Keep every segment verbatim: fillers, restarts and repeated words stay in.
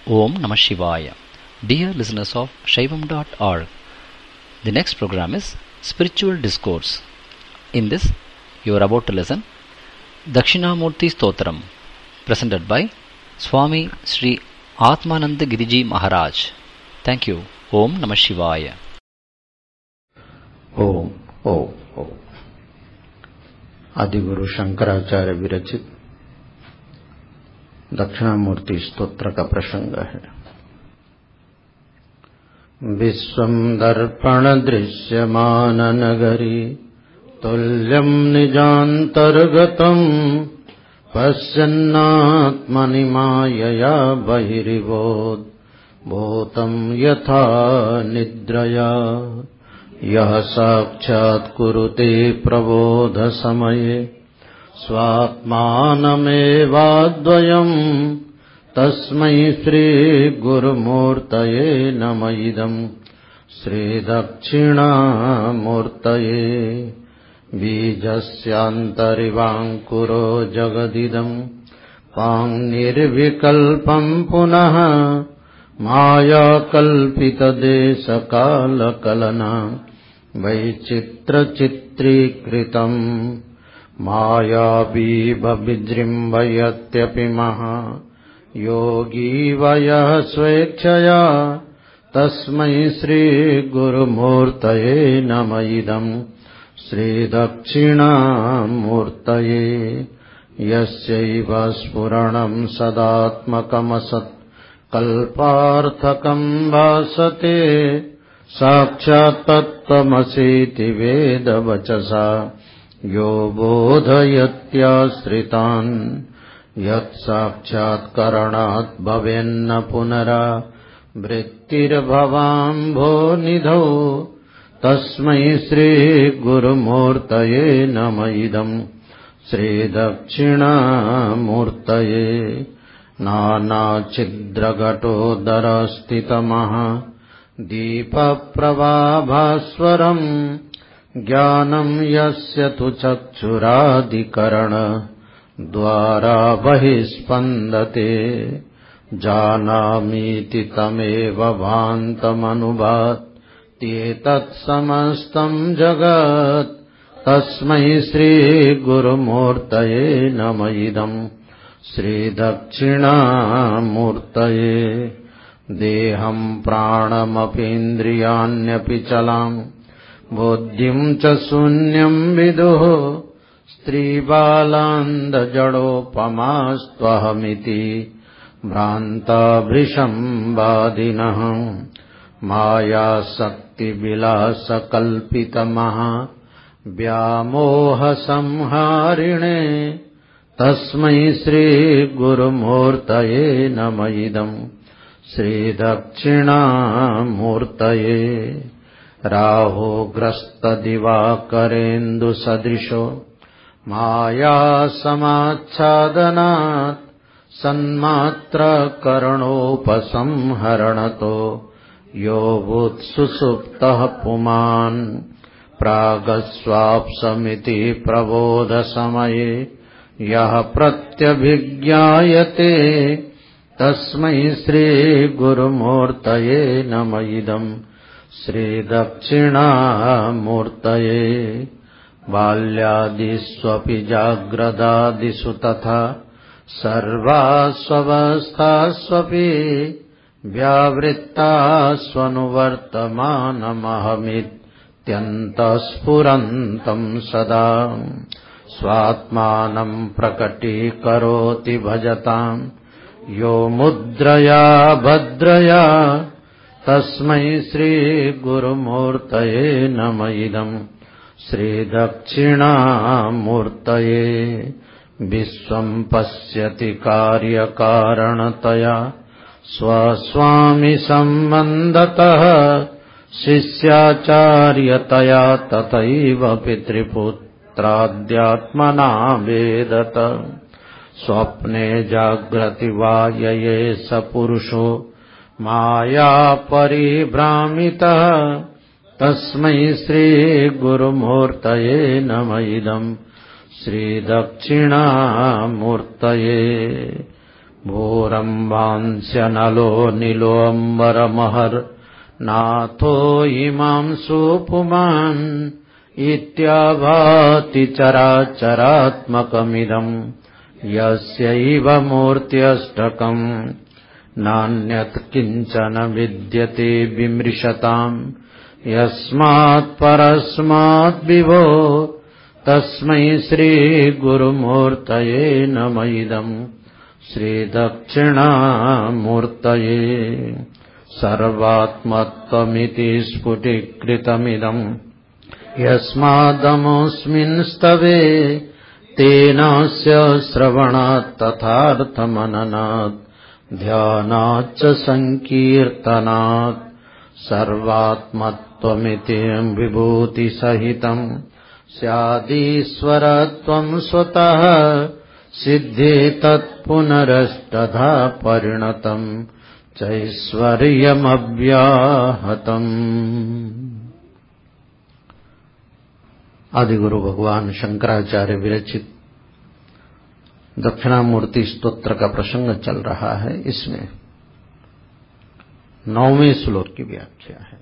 Om Namah Shivaya. Dear listeners of Shaivam dot org, the next program is Spiritual Discourse. In this, you are about to listen Dakshinamurti Stotram, presented by Swami Sri Atmananda Giriji Maharaj. Thank you. Om Namah Shivaya. Om Om Om आदिगुरु शंकराचार्य विरचित दक्षिणामूर्ति स्तोत्र का प्रसंग है। विश्वं दर्पण दृश्यमान नगरी तुल्यं निजान्तर्गतम् पश्यन्नात्मनि मायया बहिरिवोद् भूतं यथा निद्रया यः साक्षात् कुरुते प्रबोध समये स्वात्मानमेवाद्वयम् तस्मै श्री गुरुमूर्तये नमः इदं श्री दक्षिणामूर्तये बीजस्यान्तरिवाङ्कुरो जगदिदं पाङ्निर्विकल्पं पुनः मायाकल्पितदेशकालकलना वैचित्रचित्रीकृतम् मायावीभविजृम्भयत्यपि महा योगी वयः स्वेच्छया तस्मै श्रीगुरुमूर्तये नमः इदं श्रीदक्षिणामूर्तये यस्यैव स्फुरणं सदात्मकमसत् कल्पार्थकं भासते साक्षात् तत्त्वमसीति वेदवचसा यो बोधयत्याश्रितान् यत् साक्षात्करणात् भवेन्न पुनरा वृत्तिर्भवाम्भोनिधौ तस्मै श्रीगुरुमूर्तये नमः इदं श्रीदक्षिणामूर्तये नानाच्छिद्रघटोदरस्थितमः दीपप्रभाभास्वरम् ज्ञानं यस्य तु चक्षुरादिकरण द्वारा बहिस्पन्दते जानामीति तमेव भान्तमनुभात्येतत् समस्तं जगत् तस्मै श्रीगुरुमूर्तये नमः इदं श्रीदक्षिणामूर्तये देहं प्राणमपीन्द्रियाण्यपि चलां बुद्धिं च शून्यं विदुः स्त्रीबालान्दजडोपमास्त्वहमिति भ्रान्ताभृशंवादिनः मायाशक्तिविलासकल्पितमः व्यामोहसंहारिणे तस्मै श्रीगुरुमूर्तये नमः इदं श्रीदक्षिणामूर्तये राहुग्रस्तदिवाकरेन्दुसदृशो मायासमाच्छादनात् सन्मात्रकरणोपसंहरणतो यो वुत्सुसुप्तः पुमान् प्रागस्वाप्समिति प्रबोधसमये यः प्रत्यभिज्ञायते तस्मै श्रीगुरुमूर्तये नमः इदं श्रीदक्षिणामूर्तये बाल्यादिष्वपि जाग्रदादिषु तथा सर्वास्वस्थास्वपि व्यावृत्तास्वनुवर्तमानमहमित्यन्तःस्फुरन्तं सदा स्वात्मानं प्रकटीकरोति भजतां यो मुद्रया भद्रया तस्मै श्रीगुरुमूर्तये नमः इदं श्रीदक्षिणामूर्तये विश्वं पश्यति कार्यकारणतया स्वस्वामि सम्बन्धतः शिष्याचार्यतया तथैव पितृपुत्राद्यात्मना वेदत स्वप्ने जाग्रति वा यये स पुरुषो माया परिभ्रामितः तस्मै श्रीगुरुमूर्तये नमः इदं श्रीदक्षिणामूर्तये भूरम्भांस्यनलो नीलोऽम्बरमहर् नाथो इमांसु पुमान् इत्याभाति चराचरात्मकमिदम् यस्यैव मूर्त्यष्टकम् नान्यत् किञ्चन विद्यते विमृशताम् यस्मात् परस्मात् विभो तस्मै श्रीगुरुमूर्तये नमः इदम् श्रीदक्षिणामूर्तये सर्वात्मत्वमिति स्फुटीकृतमिदम् यस्मादमुस्मिन् स्तवे तेनास्य श्रवणात् तथार्थमननात् ध्यानाच्च संकीर्तनात् सर्वात्मत्वमिति विभूतिसहितम् स्यादीश्वरत्वं स्वतः सिद्धे तत्पुनरष्टधा परिणतम् चैश्वर्यमव्याहतम्। आदिगुरु भगवान शंकराचार्य विरचित दक्षिणामूर्ति स्तोत्र का प्रसंग चल रहा है। इसमें नौवें श्लोक की व्याख्या है।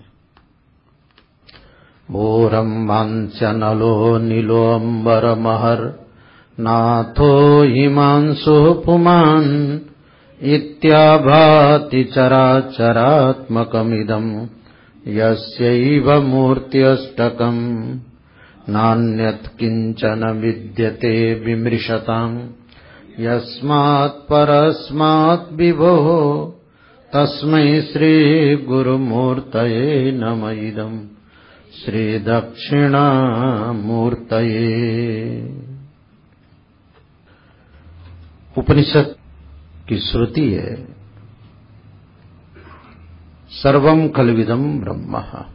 भूरम्भांस्यनलो नीलोऽम्बरमहर् नाथो हिमांशुः पुमान् इत्याभाति चराचरात्मकमिदम् यस्यैव मूर्त्यष्टकम् नान्यत् किञ्चन विद्यते विमृशताम् यस्मात् परस्मात् विभोः तस्मै श्रीगुरुमूर्तये नमः इदम् श्रीदक्षिणामूर्तये। उपनिषद की श्रुति है सर्वं खल्विदं ब्रह्म।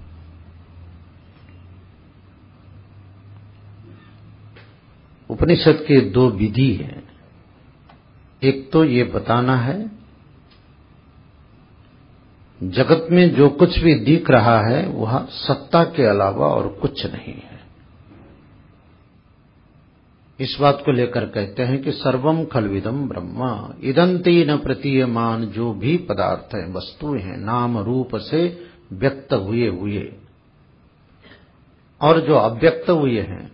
उपनिषद के दो विधि हैं। एक तो ये बताना है जगत में जो कुछ भी दिख रहा है वह सत्ता के अलावा और कुछ नहीं है। इस बात को लेकर कहते हैं कि सर्वम खल्विदम ब्रह्म। इदंती न प्रतीयमान जो भी पदार्थ हैं, वस्तुएं हैं, नाम रूप से व्यक्त हुए हुए और जो अव्यक्त हुए हैं,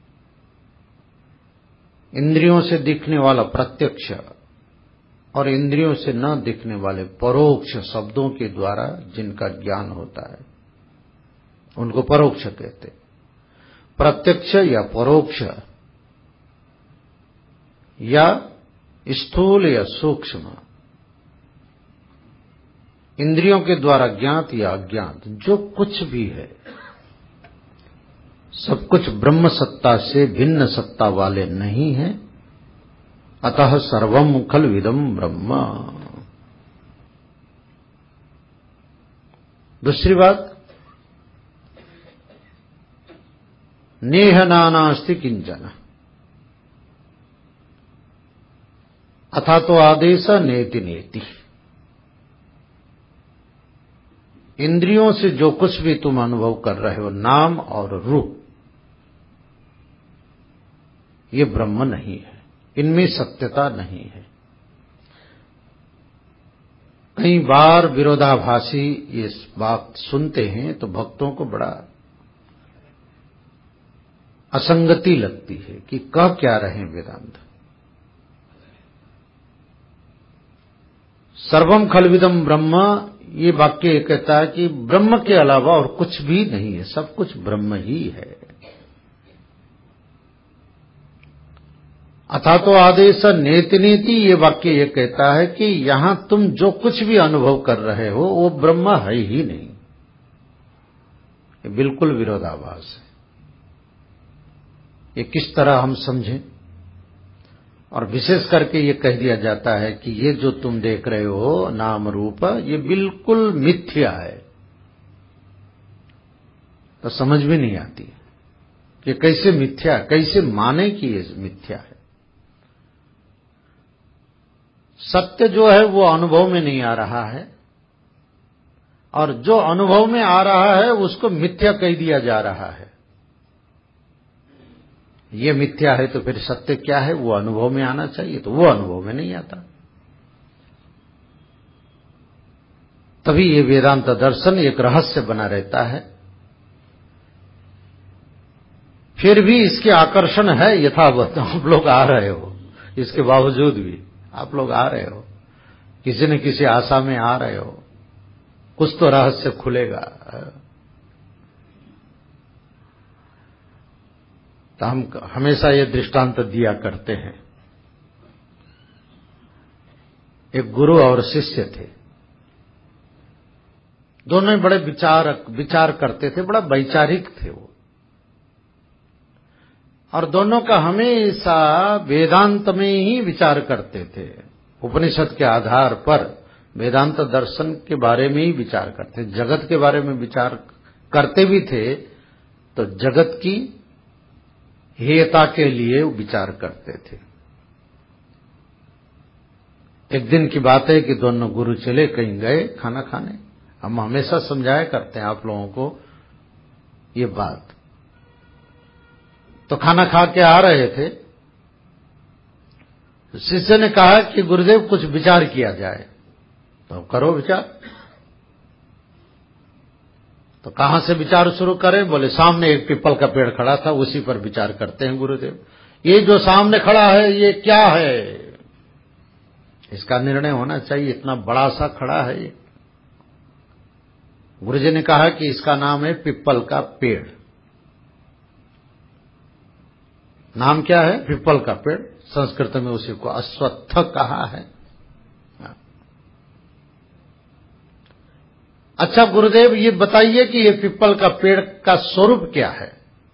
इंद्रियों से दिखने वाला प्रत्यक्ष और इंद्रियों से न दिखने वाले परोक्ष शब्दों के द्वारा जिनका ज्ञान होता है उनको परोक्ष कहते। प्रत्यक्ष या परोक्ष या स्थूल या सूक्ष्म इंद्रियों के द्वारा ज्ञात या अज्ञात जो कुछ भी है सब कुछ ब्रह्म सत्ता से भिन्न सत्ता वाले नहीं है। अतः सर्वं खल्विदं ब्रह्म। दूसरी बात, नेह नानास्ति किंचन अथा तो आदेश नेति नेति। इंद्रियों से जो कुछ भी तुम अनुभव कर रहे हो, नाम और रूप, ये ब्रह्म नहीं है, इनमें सत्यता नहीं है। कई बार विरोधाभासी ये बात सुनते हैं तो भक्तों को बड़ा असंगति लगती है कि कह क्या रहे वेदांत। सर्वम खल्विदम ब्रह्म, ये वाक्य कहता है कि ब्रह्म के अलावा और कुछ भी नहीं है, सब कुछ ब्रह्म ही है। अथा तो आदेश नेति नेति, ये वाक्य ये कहता है कि यहां तुम जो कुछ भी अनुभव कर रहे हो वो ब्रह्म है ही नहीं। ये बिल्कुल विरोधाभास है। ये किस तरह हम समझें? और विशेष करके ये कह दिया जाता है कि ये जो तुम देख रहे हो नाम रूप, ये बिल्कुल मिथ्या है। तो समझ में नहीं आती कि कैसे मिथ्या, कैसे माने कि ये मिथ्या है। सत्य जो है वो अनुभव में नहीं आ रहा है और जो अनुभव में आ रहा है उसको मिथ्या कह दिया जा रहा है। ये मिथ्या है तो फिर सत्य क्या है? वो अनुभव में आना चाहिए, तो वो अनुभव में नहीं आता। तभी ये वेदांत दर्शन एक रहस्य बना रहता है। फिर भी इसके आकर्षण है यथावत। आप लोग आ रहे हो, इसके बावजूद भी आप लोग आ रहे हो, किसी न किसी आशा में आ रहे हो, कुछ तो रहस्य खुलेगा। तो हम हमेशा ये दृष्टांत दिया करते हैं। एक गुरु और शिष्य थे, दोनों ही बड़े विचारक विचार करते थे, बड़ा वैचारिक थे वो, और दोनों का हमेशा वेदांत में ही विचार करते थे। उपनिषद के आधार पर वेदांत दर्शन के बारे में ही विचार करते, जगत के बारे में विचार करते भी थे, तो जगत की हेयता के लिए विचार करते थे। एक दिन की बात है कि दोनों गुरु चले कहीं गए खाना खाने। हम हमेशा समझाया करते हैं आप लोगों को ये बात। तो खाना खा के आ रहे थे, शिष्य ने कहा कि गुरुदेव कुछ विचार किया जाए। तो करो विचार। तो कहां से विचार शुरू करें? बोले सामने एक पीपल का पेड़ खड़ा था, उसी पर विचार करते हैं गुरुदेव। ये जो सामने खड़ा है ये क्या है? इसका निर्णय होना चाहिए, इतना बड़ा सा खड़ा है ये। गुरुजी ने कहा कि इसका नाम है पीपल का पेड़। नाम क्या है? पीपल का पेड़। संस्कृत में उसी को अश्वत्थ कहा है। अच्छा गुरुदेव ये बताइए कि ये पीपल का पेड़ का स्वरूप क्या है?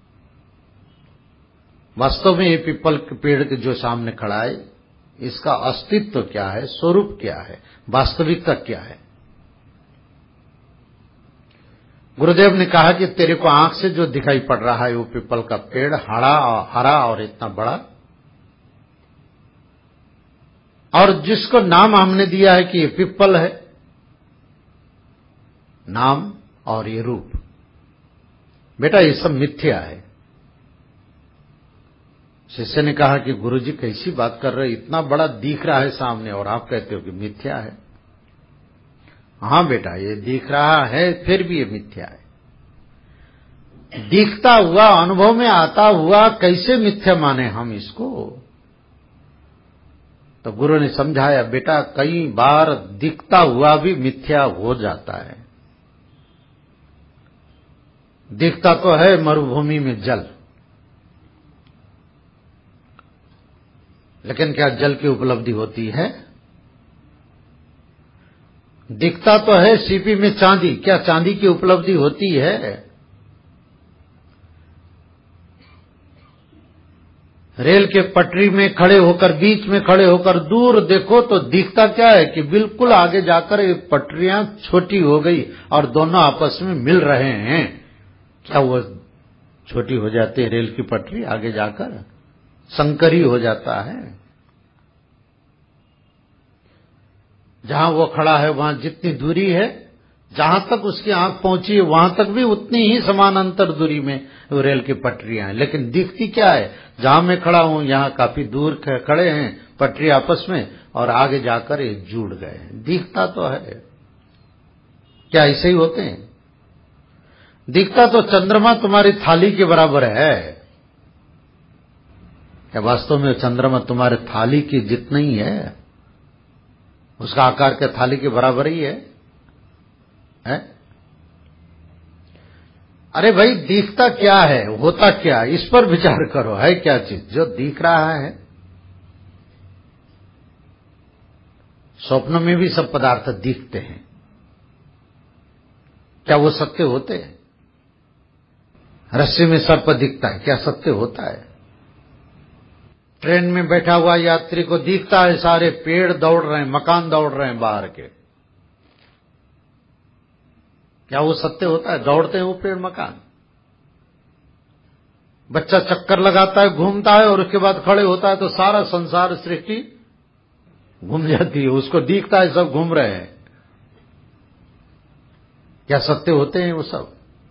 वास्तव में ये पीपल के पेड़ के जो सामने खड़ा है, इसका अस्तित्व क्या है, स्वरूप क्या है, वास्तविकता क्या है? गुरुदेव ने कहा कि तेरे को आंख से जो दिखाई पड़ रहा है वो पीपल का पेड़ हरा हरा और इतना बड़ा, और जिसको नाम हमने दिया है कि ये पीपल है, नाम और ये रूप, बेटा ये सब मिथ्या है। शिष्य ने कहा कि गुरुजी कैसी बात कर रहे, इतना बड़ा दिख रहा है सामने और आप कहते हो कि मिथ्या है। हाँ बेटा ये दिख रहा है, फिर भी ये मिथ्या है। दिखता हुआ, अनुभव में आता हुआ कैसे मिथ्या माने हम इसको? तो गुरु ने समझाया, बेटा कई बार दिखता हुआ भी मिथ्या हो जाता है। दिखता तो है मरुभूमि में जल, लेकिन क्या जल की उपलब्धि होती है? दिखता तो है सीपी में चांदी, क्या चांदी की उपलब्धि होती है? रेल के पटरी में खड़े होकर, बीच में खड़े होकर दूर देखो तो दिखता क्या है कि बिल्कुल आगे जाकर ये पटरियां छोटी हो गई और दोनों आपस में मिल रहे हैं। क्या वो छोटी हो जाती है रेल की पटरी? आगे जाकर संकरी हो जाता है। जहां वो खड़ा है वहां जितनी दूरी है, जहां तक उसकी आंख पहुंची है वहां तक भी उतनी ही समानांतर दूरी में रेल की पटरियां हैं, लेकिन दिखती क्या है? जहां मैं खड़ा हूं यहां काफी दूर खड़े हैं पटरी आपस में, और आगे जाकर ये जुड़ गए। दिखता तो है। क्या ऐसे ही होते हैं? दिखता तो चंद्रमा तुम्हारी थाली के बराबर है। क्या वास्तव में चंद्रमा तुम्हारे थाली की जितना ही है? उसका आकार क्या थाली के बराबर ही है, है? अरे भाई दिखता क्या है, होता क्या, इस पर विचार करो। है क्या चीज जो दिख रहा है? स्वप्न में भी सब पदार्थ दिखते हैं, क्या वो सत्य होते हैं? रस्सी में सर्प दिखता है, क्या सत्य होता है? ट्रेन में बैठा हुआ यात्री को दिखता है सारे पेड़ दौड़ रहे हैं, मकान दौड़ रहे हैं बाहर के, क्या वो सत्य होता है? दौड़ते हैं वो पेड़ मकान। बच्चा चक्कर लगाता है, घूमता है, और उसके बाद खड़े होता है तो सारा संसार सृष्टि घूम जाती है, उसको दिखता है सब घूम रहे हैं। क्या सत्य होते हैं वो सब?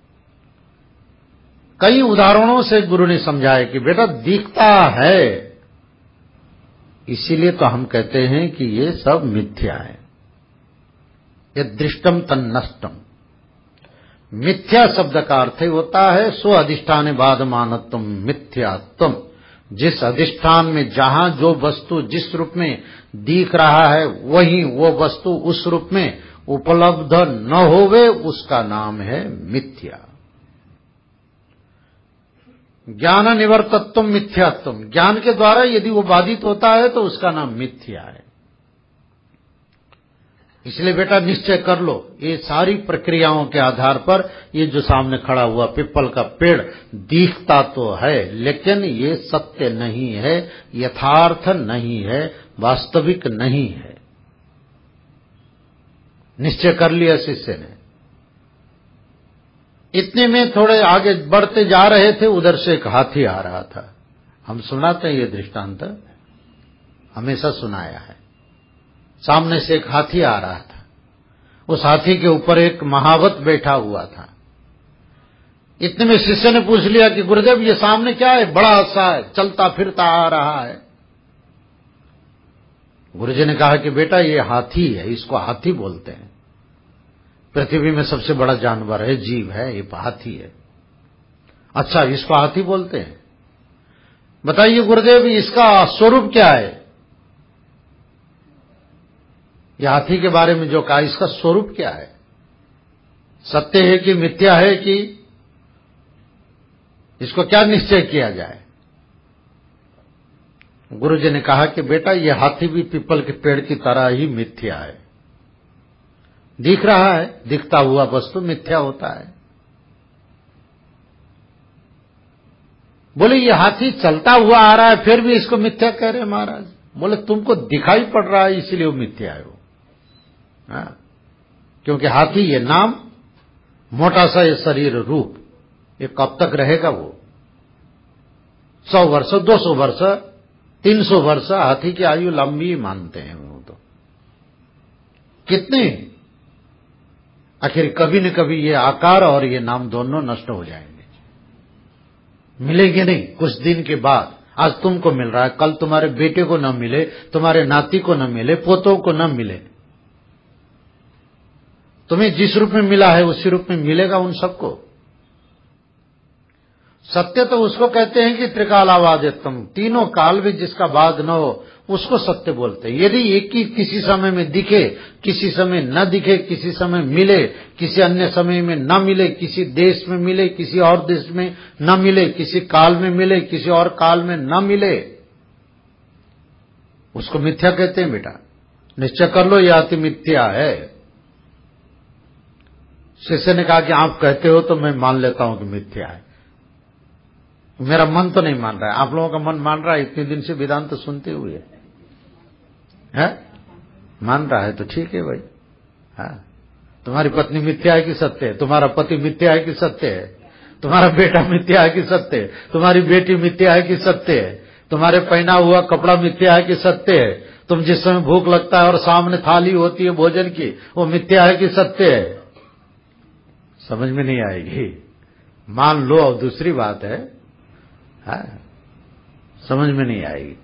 कई उदाहरणों से गुरु ने समझाया कि बेटा दिखता है, इसीलिए तो हम कहते हैं कि ये सब मिथ्या है। यद दृष्टम तन्नष्टम। मिथ्या शब्द का अर्थ ही होता है स्व अधिष्ठान बाधमानत्वम मिथ्यात्वम। जिस अधिष्ठान में जहां जो वस्तु जिस रूप में दिख रहा है वही वो वस्तु उस रूप में उपलब्ध न होवे, उसका नाम है मिथ्या। ज्ञान निवर्तत्वम मिथ्यात्वम। ज्ञान के द्वारा यदि वो बाधित होता है तो उसका नाम मिथ्या है। इसलिए बेटा निश्चय कर लो, ये सारी प्रक्रियाओं के आधार पर ये जो सामने खड़ा हुआ पीपल का पेड़ दिखता तो है, लेकिन ये सत्य नहीं है, यथार्थ नहीं है, वास्तविक नहीं है। निश्चय कर लिया शिष्य ने। इतने में थोड़े आगे बढ़ते जा रहे थे, उधर से एक हाथी आ रहा था। हम सुनाते हैं ये दृष्टांत, हमेशा सुनाया है। सामने से एक हाथी आ रहा था, उस हाथी के ऊपर एक महावत बैठा हुआ था। इतने में शिष्य ने पूछ लिया कि गुरुदेव ये सामने क्या है, बड़ा सा है, चलता फिरता आ रहा है। गुरुजी ने कहा कि बेटा ये हाथी है, इसको हाथी बोलते हैं। पृथ्वी में सबसे बड़ा जानवर है, जीव है, ये हाथी है। अच्छा, इसको हाथी बोलते हैं। बताइए गुरुदेव इसका स्वरूप क्या है? यह हाथी के बारे में जो कहा, इसका स्वरूप क्या है? सत्य है कि मिथ्या है, कि इसको क्या निश्चय किया जाए? गुरुजी ने कहा कि बेटा यह हाथी भी पीपल के पेड़ की तरह ही मिथ्या है। दिख रहा है, दिखता हुआ वस्तु मिथ्या होता है। बोले ये हाथी चलता हुआ आ रहा है, फिर भी इसको मिथ्या कह रहे महाराज। बोले तुमको दिखाई पड़ रहा है इसलिए वो मिथ्या है वो। हाँ, क्योंकि हाथी ये नाम, मोटा सा ये शरीर रूप, ये कब तक रहेगा? वो सौ वर्ष, दो सौ वर्ष, तीन सौ वर्ष हाथी की आयु लंबी मानते हैं वो तो। कितने आखिर कभी न कभी ये आकार और ये नाम दोनों नष्ट हो जाएंगे, मिलेंगे नहीं। कुछ दिन के बाद, आज तुमको मिल रहा है, कल तुम्हारे बेटे को न मिले, तुम्हारे नाती को न मिले, पोतों को न मिले। तुम्हें जिस रूप में मिला है उसी रूप में मिलेगा उन सबको। सत्य तो उसको कहते हैं कि त्रिकालावादित्वम, तीनों काल में जिसका बाद न हो उसको सत्य बोलते हैं। यदि एक ही किसी समय में दिखे, किसी समय न दिखे, किसी समय मिले, किसी अन्य समय में न मिले, किसी देश में मिले, किसी और देश में न मिले, किसी काल में मिले, किसी और काल में न मिले, उसको मिथ्या कहते हैं बेटा। निश्चय कर लो यह अति मिथ्या है। शिष्य ने कहा कि आप कहते हो तो मैं मान लेता हूं कि मिथ्या है, मेरा मन तो नहीं मान रहा है। आप लोगों का मन मान रहा है इतने दिन से वेदांत तो सुनते हुए है? मान रहा है तो ठीक है भाई। हाँ, तुम्हारी पत्नी मिथ्या है कि सत्य है? तुम्हारा पति मिथ्या है कि सत्य है? तुम्हारा बेटा मिथ्या है कि सत्य है? तुम्हारी बेटी मिथ्या है कि सत्य है? तुम्हारे पहना हुआ कपड़ा मिथ्या है कि सत्य है? तुम जिस समय भूख लगता है और सामने थाली होती है भोजन की, वो मिथ्या है कि सत्य है? समझ में नहीं आएगी। मान लो, और दूसरी बात है, हाँ, समझ में नहीं आएगी।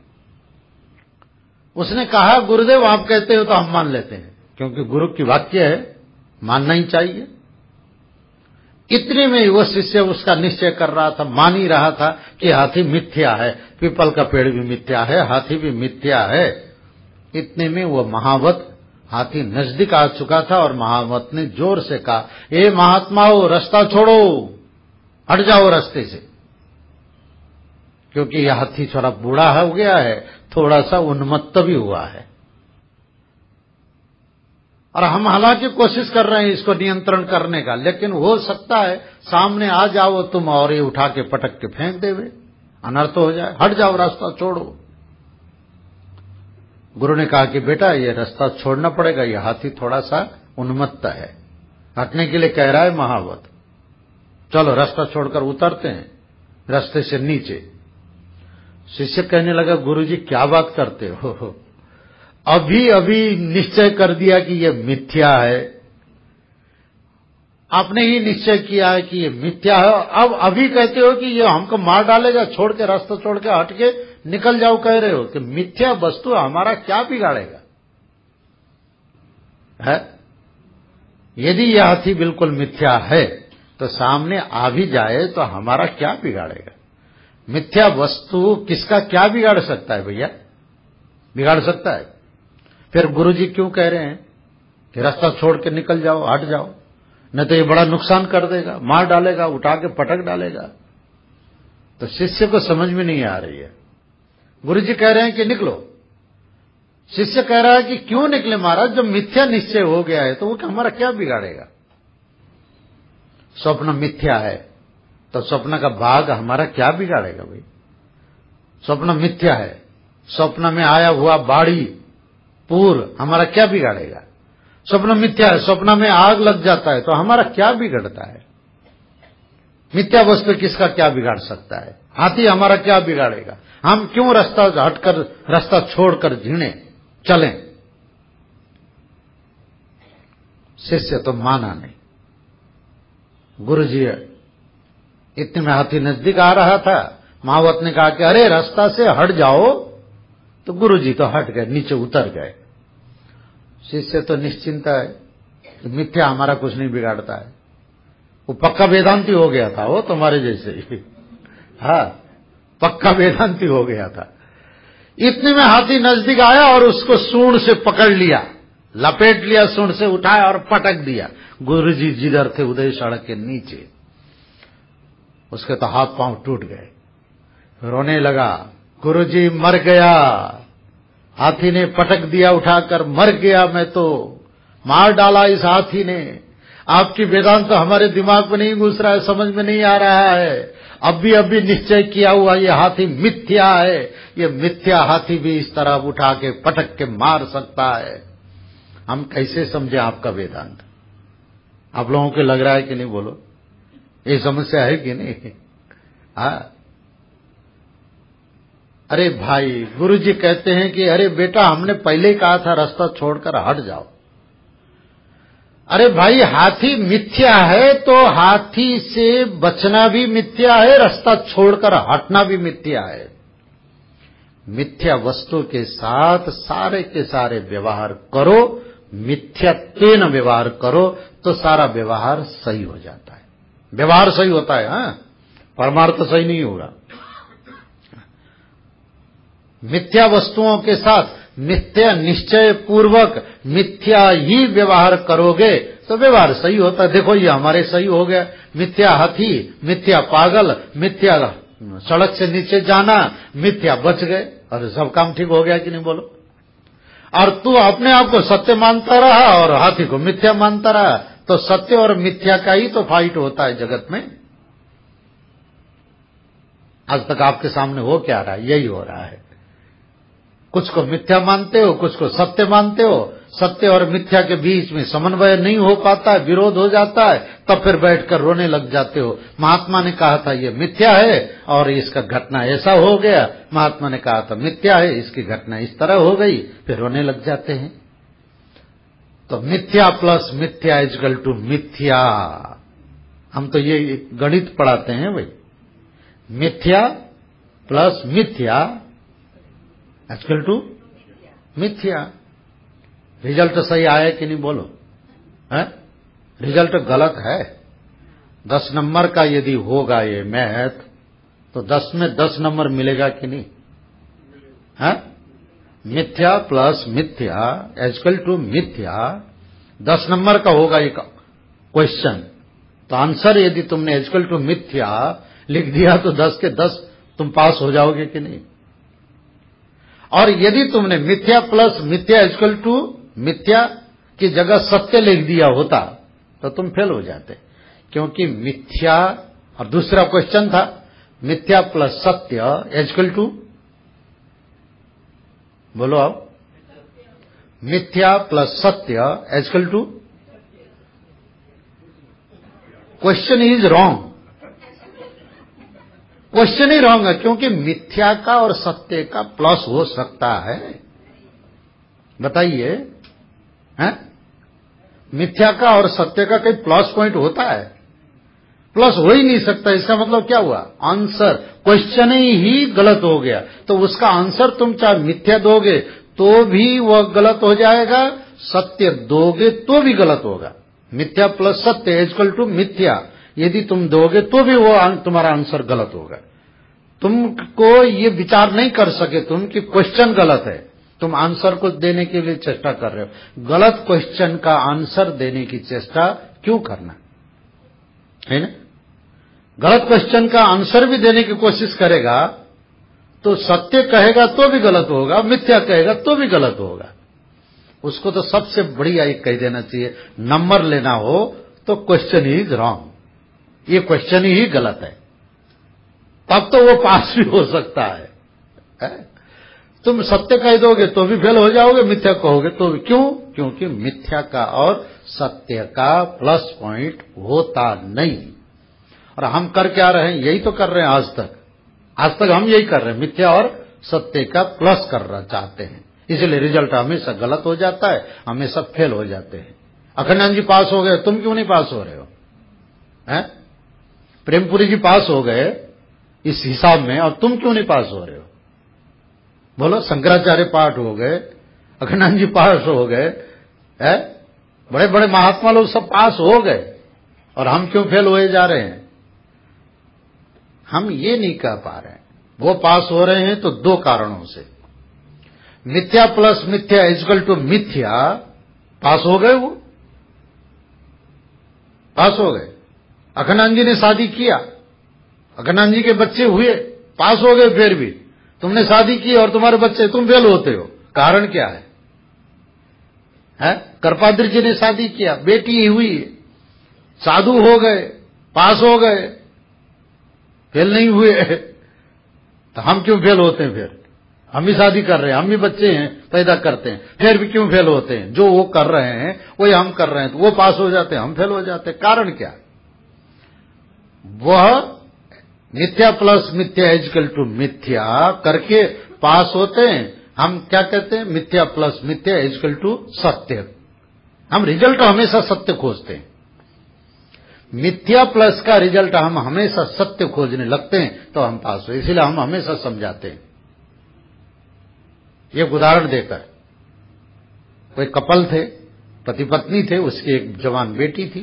उसने कहा गुरुदेव आप कहते हो तो हम मान लेते हैं, क्योंकि गुरु की वाक्य है, मानना ही चाहिए। इतने में वह शिष्य उसका निश्चय कर रहा था, मान ही रहा था कि हाथी मिथ्या है, पीपल का पेड़ भी मिथ्या है, हाथी भी मिथ्या है। इतने में वह महावत हाथी नजदीक आ चुका था और महावत ने जोर से कहा, ए महात्माओं रास्ता छोड़ो, हट जाओ रास्ते से। क्योंकि यह हाथी थोड़ा बूढ़ा हो गया है, थोड़ा सा उन्मत्त भी हुआ है, और हम हालांकि कोशिश कर रहे हैं इसको नियंत्रण करने का, लेकिन हो सकता है सामने आ जाओ तुम और ये उठा के पटक के फेंक देवे, अनर्थ हो जाए। हट जाओ, रास्ता छोड़ो। गुरु ने कहा कि बेटा ये रास्ता छोड़ना पड़ेगा, ये हाथी थोड़ा सा उन्मत्त है, हटने के लिए कह रहा है महावत। चलो रास्ता छोड़कर उतरते हैं रास्ते से नीचे। शिष्य कहने लगा गुरुजी क्या बात करते हो, अभी अभी निश्चय कर दिया कि ये मिथ्या है, आपने ही निश्चय किया है कि ये मिथ्या है, अब अभी कहते हो कि ये हमको मार डालेगा, छोड़ के रास्ता छोड़ के हट के निकल जाओ कह रहे हो कि मिथ्या वस्तु हमारा क्या बिगाड़ेगा है? यदि यह हाथी बिल्कुल मिथ्या है तो सामने आ भी जाए तो हमारा क्या बिगाड़ेगा? मिथ्या वस्तु किसका क्या बिगाड़ सकता है भैया? बिगाड़ सकता है। फिर गुरुजी क्यों कह रहे हैं कि रास्ता छोड़ के निकल जाओ, हट जाओ, नहीं तो ये बड़ा नुकसान कर देगा, मार डालेगा, उठा के पटक डालेगा। तो शिष्य को समझ में नहीं आ रही है। गुरुजी कह रहे हैं कि निकलो। शिष्य कह रहा है कि क्यों निकले महाराज, जब मिथ्या निश्चय हो गया है तो वो हमारा क्या बिगाड़ेगा? स्वप्न मिथ्या है तो स्वप्न का भाग हमारा क्या बिगाड़ेगा भाई? स्वप्न मिथ्या है, स्वप्न में आया हुआ बाड़ी पूर हमारा क्या बिगाड़ेगा? स्वप्न मिथ्या है, स्वप्न में आग लग जाता है तो हमारा क्या बिगड़ता है? मिथ्या वस्तु किसका क्या बिगाड़ सकता है? हाथी हमारा क्या बिगाड़ेगा? हम क्यों रास्ता हटकर, रास्ता छोड़कर झीणे चलें? शिष्य तो माना नहीं। गुरुजी इतने में हाथी नजदीक आ रहा था, महावत ने कहा कि अरे रास्ता से हट जाओ, तो गुरुजी तो हट गए, नीचे उतर गए। शिष्य तो निश्चिंत है कि मिथ्या हमारा कुछ नहीं बिगाड़ता है। वो पक्का वेदांती हो गया था, वो तुम्हारे जैसे ही, हाँ पक्का वेदांती हो गया था। इतने में हाथी नजदीक आया और उसको सूंड से पकड़ लिया, लपेट लिया, सूंड से उठाया और पटक दिया। गुरुजी जिधर थे उधर सड़क के नीचे, उसके तो हाथ पांव टूट गए, रोने लगा, गुरुजी मर गया, हाथी ने पटक दिया उठाकर, मर गया मैं तो, मार डाला इस हाथी ने। आपकी वेदांत तो हमारे दिमाग में नहीं घुस रहा है, समझ में नहीं आ रहा है। अभी अभी निश्चय किया हुआ ये हाथी मिथ्या है, ये मिथ्या हाथी भी इस तरह उठा के पटक के मार सकता है। हम कैसे समझे आपका वेदांत? आप लोगों को लग रहा है कि नहीं? बोलो, ये समस्या है कि नहीं? हाँ, अरे भाई गुरुजी कहते हैं कि अरे बेटा हमने पहले कहा था रास्ता छोड़कर हट जाओ। अरे भाई हाथी मिथ्या है तो हाथी से बचना भी मिथ्या है, रास्ता छोड़कर हटना भी मिथ्या है। मिथ्या वस्तु के साथ सारे के सारे व्यवहार करो, मिथ्यात्वेन व्यवहार करो तो सारा व्यवहार सही हो जाता है। व्यवहार सही होता है, हाँ, परमार्थ सही नहीं होगा। मिथ्या वस्तुओं के साथ मिथ्या निश्चय पूर्वक मिथ्या ही व्यवहार करोगे तो व्यवहार सही होता है। देखो ये हमारे सही हो गया, मिथ्या हाथी, मिथ्या पागल, मिथ्या सड़क से नीचे जाना, मिथ्या बच गए और सब काम ठीक हो गया कि नहीं? बोलो। और तू अपने आप को सत्य मानता रहा और हाथी को मिथ्या मानता रहा, तो सत्य और मिथ्या का ही तो फाइट होता है जगत में। आज तक आपके सामने हो क्या रहा है? यही हो रहा है। कुछ को मिथ्या मानते हो, कुछ को सत्य मानते हो, सत्य और मिथ्या के बीच में समन्वय नहीं हो पाता है, विरोध हो जाता है, तब फिर बैठकर रोने लग जाते हो। महात्मा ने कहा था ये मिथ्या है और इसका घटना ऐसा हो गया, महात्मा ने कहा था मिथ्या है, इसकी घटना इस तरह हो गई, फिर रोने लग जाते हैं। तो मिथ्या प्लस मिथ्या इजकल टू मिथ्या। हम तो ये गणित पढ़ाते हैं भाई, मिथ्या प्लस मिथ्या इजकल टू मिथ्या। रिजल्ट सही आया कि नहीं? बोलो, है? रिजल्ट गलत है। दस नंबर का यदि होगा ये मैथ तो दस में दस नंबर मिलेगा कि नहीं? है? मिथ्या प्लस मिथ्या इजकल टू मिथ्या, दस नंबर का होगा ये क्वेश्चन। तो आंसर यदि तुमने इजकल टू मिथ्या लिख दिया तो दस के दस तुम पास हो जाओगे कि नहीं? और यदि तुमने मिथ्या प्लस मिथ्या इक्वल टू मिथ्या की जगह सत्य लिख दिया होता तो तुम फेल हो जाते, क्योंकि मिथ्या और दूसरा क्वेश्चन था मिथ्या प्लस सत्य इक्वल टू, बोलो आप, मिथ्या प्लस सत्य equal to, question is wrong. Question ही रॉन्ग है, क्योंकि मिथ्या का और सत्य का प्लस हो सकता है? बताइए, हैं? मिथ्या का और सत्य का कोई प्लस पॉइंट होता है? प्लस हो ही नहीं सकता। इसका मतलब क्या हुआ? आंसर, क्वेश्चन ही गलत हो गया, तो उसका आंसर तुम चाहे मिथ्या दोगे तो भी वह गलत हो जाएगा, सत्य दोगे तो भी गलत होगा। मिथ्या प्लस सत्य इक्वल टू मिथ्या। यदि तुम दोगे तो भी वो तुम्हारा आंसर गलत होगा। तुमको ये विचार नहीं कर सके तुम कि क्वेश्चन गलत है, तुम आंसर को देने के लिए चेष्टा कर रहे हो। गलत क्वेश्चन का आंसर देने की चेष्टा क्यों करना है ना? गलत क्वेश्चन का आंसर भी देने की कोशिश करेगा तो सत्य कहेगा तो भी गलत होगा, मिथ्या कहेगा तो भी गलत होगा। उसको तो सबसे बढ़िया एक कह देना चाहिए, नंबर लेना हो तो क्वेश्चन इज रॉन्ग, ये क्वेश्चन ही गलत है, तब तो वो पास भी हो सकता है, है? तुम सत्य कह दोगे तो भी फेल हो जाओगे, मिथ्या कहोगे तो भी। क्यों? क्योंकि मिथ्या का और सत्य का प्लस पॉइंट होता नहीं। और हम कर क्या रहे हैं? यही तो कर रहे हैं आज तक। आज तक हम यही कर रहे हैं, मिथ्या और सत्य का प्लस करना चाहते हैं, इसलिए रिजल्ट हमेशा गलत हो जाता है, हमेशा फेल हो जाते हैं। अखंडानंद जी पास हो गए, तुम क्यों नहीं पास हो रहे हो? हैं? प्रेमपुरी जी पास हो गए इस हिसाब में, और तुम क्यों नहीं पास हो रहे हो? बोलो। शंकराचार्य पाठ हो गए, अखंडानंद जी पास हो गए, है? बड़े बड़े महात्मा लोग सब पास हो गए, और हम क्यों फेल हुए जा रहे हैं? हम ये नहीं कह पा रहे हैं। वो पास हो रहे हैं तो दो कारणों से, मिथ्या प्लस मिथ्या इक्वल टू मिथ्या, पास हो गए, वो पास हो गए। अखंडानंद जी ने शादी किया, अखंडानंद जी के बच्चे हुए, पास हो गए। फिर भी तुमने शादी की और तुम्हारे बच्चे, तुम फेल होते हो, कारण क्या है? है? कृपाद्रि जी ने शादी किया, बेटी हुई, साधु हो गए, पास हो गए, फेल नहीं हुए। तो हम क्यों फेल होते हैं? फिर हम भी शादी कर रहे हैं, हम भी बच्चे हैं, पैदा करते हैं, फिर भी क्यों फेल होते हैं? जो वो कर रहे हैं वही हम कर रहे हैं, तो वो पास हो जाते हैं, हम फेल हो जाते हैं। कारण क्या? वह मिथ्या प्लस मिथ्या इक्वल टू मिथ्या करके पास होते हैं। हम क्या कहते हैं? मिथ्या प्लस मिथ्या इक्वल टू सत्य। हम रिजल्ट हमेशा सत्य खोजते हैं। मिथ्या प्लस का रिजल्ट हम हमेशा सत्य खोजने लगते हैं तो हम पास हो, इसलिए हम हमेशा समझाते हैं। एक उदाहरण देकर, कोई कपल थे, पति पत्नी थे, उसकी एक जवान बेटी थी।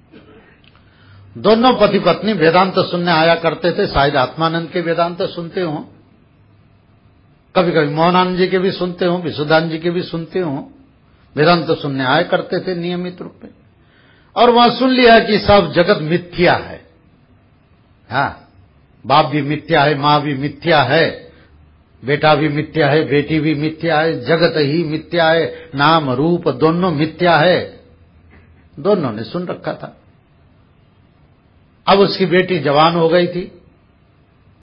दोनों पति पत्नी वेदांत सुनने आया करते थे। शायद आत्मानंद के वेदांत सुनते हो, कभी कभी मोहनानंद जी के भी सुनते हो, विशुद्धानंद जी के भी सुनते हो। वेदांत सुनने आया करते थे नियमित रूप में, और वहां सुन लिया कि सब जगत मिथ्या है। हाँ, बाप भी मिथ्या है, माँ भी मिथ्या है, बेटा भी मिथ्या है, बेटी भी मिथ्या है, जगत ही मिथ्या है, नाम रूप दोनों मिथ्या है। दोनों ने सुन रखा था। अब उसकी बेटी जवान हो गई थी,